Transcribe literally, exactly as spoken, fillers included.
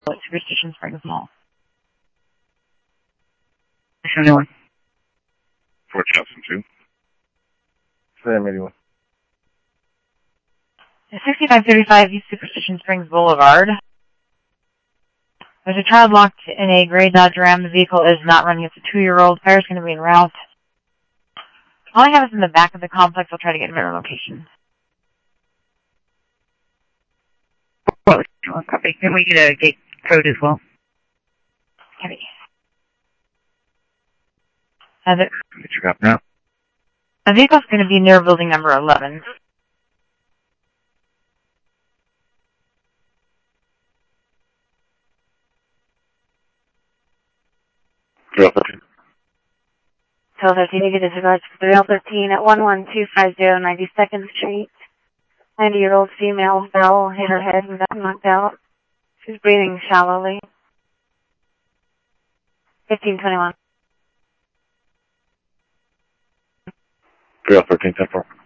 Superstition Springs Mall. seventy-one. Fort Johnson two. Sam eighty-one. sixty-five thirty-five East Superstition Springs Boulevard. There's a child locked in a gray Dodge Ram. The vehicle is not running. It's a two-year-old. Fire's going to be en route. All I have is in the back of the complex. I'll try to get a better location. Well, copy. Can we get a gate code as well? Copy. Uh, the, What you got now? the vehicle's going to be near building number eleven. three L thirteen. twelve thirteen, you get disregards for three L thirteen at one one two five zero ninety-second Street. ninety-year-old female fell, hit her head, and got knocked out. She's breathing shallowly. fifteen twenty-one. three L thirteen ten four.